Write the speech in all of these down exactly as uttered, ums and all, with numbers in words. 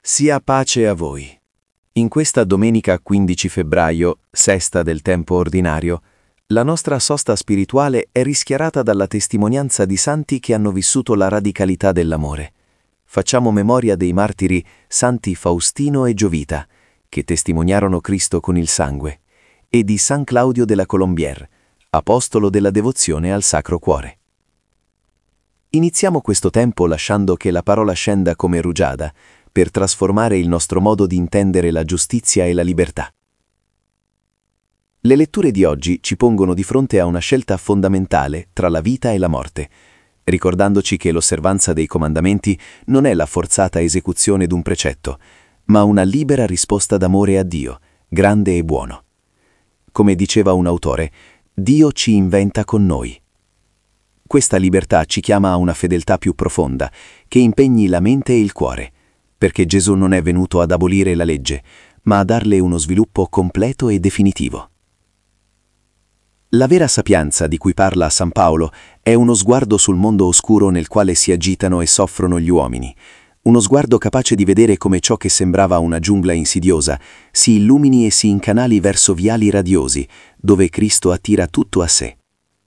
Sia pace a voi. In questa domenica quindici febbraio, sesta del tempo ordinario, la nostra sosta spirituale è rischiarata dalla testimonianza di santi che hanno vissuto la radicalità dell'amore. Facciamo memoria dei martiri Santi Faustino e Giovita, che testimoniarono Cristo con il sangue, e di San Claudio della Colombière, apostolo della devozione al Sacro Cuore. Iniziamo questo tempo lasciando che la parola scenda come rugiada, per trasformare il nostro modo di intendere la giustizia e la libertà. Le letture di oggi ci pongono di fronte a una scelta fondamentale tra la vita e la morte, ricordandoci che l'osservanza dei comandamenti non è la forzata esecuzione d'un precetto, ma una libera risposta d'amore a Dio, grande e buono. Come diceva un autore, Dio ci inventa con noi. Questa libertà ci chiama a una fedeltà più profonda, che impegni la mente e il cuore, perché Gesù non è venuto ad abolire la legge, ma a darle uno sviluppo completo e definitivo. La vera sapienza di cui parla San Paolo è uno sguardo sul mondo oscuro nel quale si agitano e soffrono gli uomini, uno sguardo capace di vedere come ciò che sembrava una giungla insidiosa si illumini e si incanali verso viali radiosi, dove Cristo attira tutto a sé.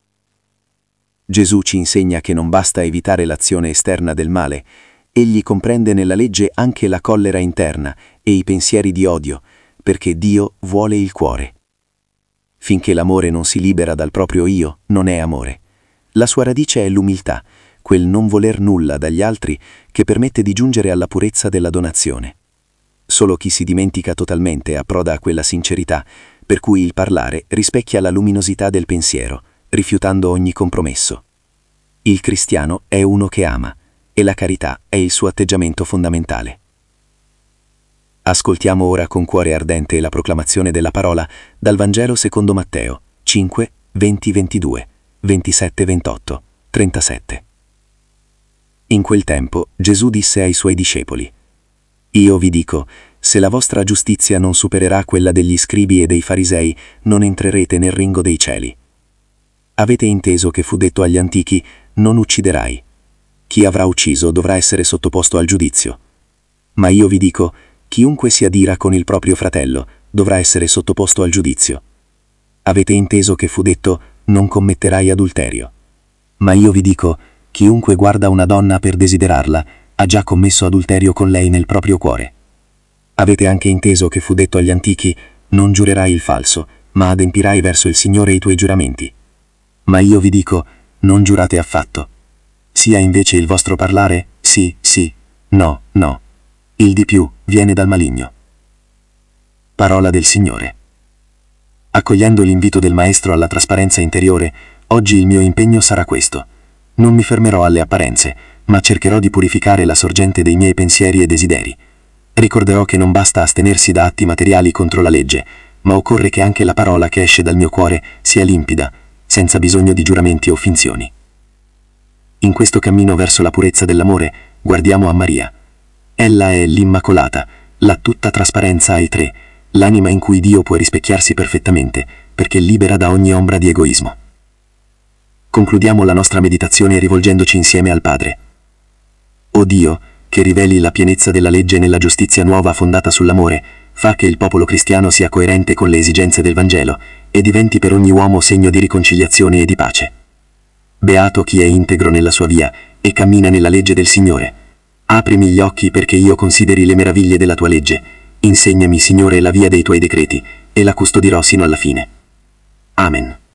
Gesù ci insegna che non basta evitare l'azione esterna del male. Egli comprende nella legge anche la collera interna e i pensieri di odio, perché Dio vuole il cuore. Finché l'amore non si libera dal proprio io, non è amore. La sua radice è l'umiltà, quel non voler nulla dagli altri che permette di giungere alla purezza della donazione. Solo chi si dimentica totalmente approda a quella sincerità, per cui il parlare rispecchia la luminosità del pensiero, rifiutando ogni compromesso. Il cristiano è uno che ama, e la carità è il suo atteggiamento fondamentale. Ascoltiamo ora con cuore ardente la proclamazione della parola dal Vangelo secondo Matteo cinque, venti ventidue, ventisette ventotto, trentasette. In quel tempo Gesù disse ai suoi discepoli: Io vi dico, se la vostra giustizia non supererà quella degli scribi e dei farisei, non entrerete nel regno dei cieli. Avete inteso che fu detto agli antichi: non ucciderai. Chi avrà ucciso dovrà essere sottoposto al giudizio. Ma io vi dico, chiunque si adira con il proprio fratello dovrà essere sottoposto al giudizio. Avete inteso che fu detto, non commetterai adulterio. Ma io vi dico, chiunque guarda una donna per desiderarla, ha già commesso adulterio con lei nel proprio cuore. Avete anche inteso che fu detto agli antichi, non giurerai il falso, ma adempirai verso il Signore i tuoi giuramenti. Ma io vi dico, non giurate affatto. Sia invece il vostro parlare, sì, sì, no, no. Il di più viene dal maligno. Parola del Signore. Accogliendo l'invito del Maestro alla trasparenza interiore, oggi il mio impegno sarà questo. Non mi fermerò alle apparenze, ma cercherò di purificare la sorgente dei miei pensieri e desideri. Ricorderò che non basta astenersi da atti materiali contro la legge, ma occorre che anche la parola che esce dal mio cuore sia limpida, senza bisogno di giuramenti o finzioni. In questo cammino verso la purezza dell'amore, guardiamo a Maria. Ella è l'Immacolata, la tutta trasparenza ai tre, l'anima in cui Dio può rispecchiarsi perfettamente, perché libera da ogni ombra di egoismo. Concludiamo la nostra meditazione rivolgendoci insieme al Padre. O Dio, che riveli la pienezza della legge nella giustizia nuova fondata sull'amore, fa che il popolo cristiano sia coerente con le esigenze del Vangelo e diventi per ogni uomo segno di riconciliazione e di pace. Beato chi è integro nella sua via e cammina nella legge del Signore. Aprimi gli occhi perché io consideri le meraviglie della tua legge. Insegnami, Signore, la via dei tuoi decreti e la custodirò sino alla fine. Amen.